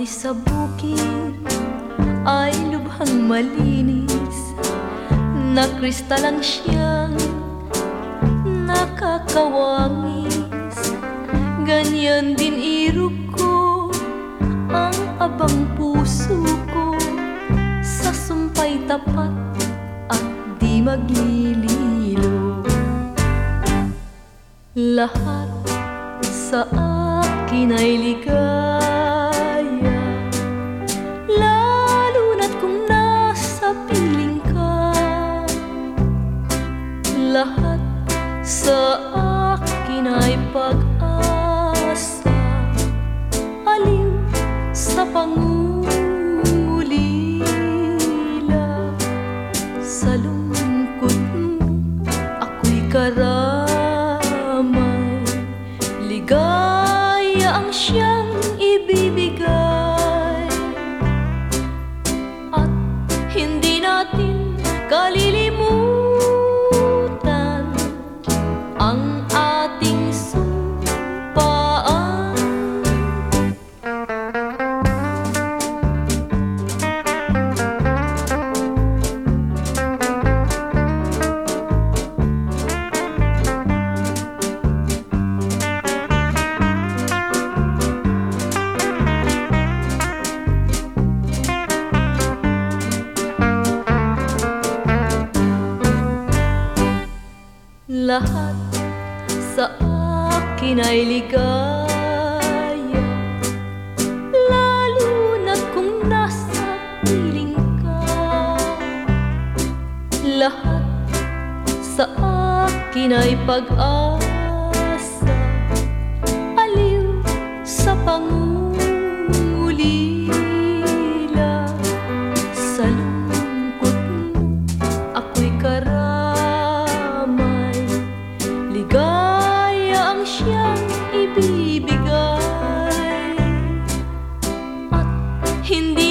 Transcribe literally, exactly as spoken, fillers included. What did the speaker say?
sa bukid ay lubhang malinis, na kristal ang siyang nakakawangis. Ganyan din irog ko ang abang puso ko, sa sumpay tapat at di maglililo. Lahat sa akin ay ligaya, lalo na't kung nasa piling ka. Lahat sa akin ay pag-asa, aliw sa pangungulila. Sa lungkot mo ako'y karamay, ligaya ang siyang ibibigay. At hindi natin kalilimutan ang ating sumpaan. Lahat sa akin ay ligaya, lalo na't kung nasa piling ka. Lahat sa akin ay pag-asa, aliw sa pangungulila. Sa lungkot mo ako'y karamay, ligaya ang siyang ibibigay. At hindi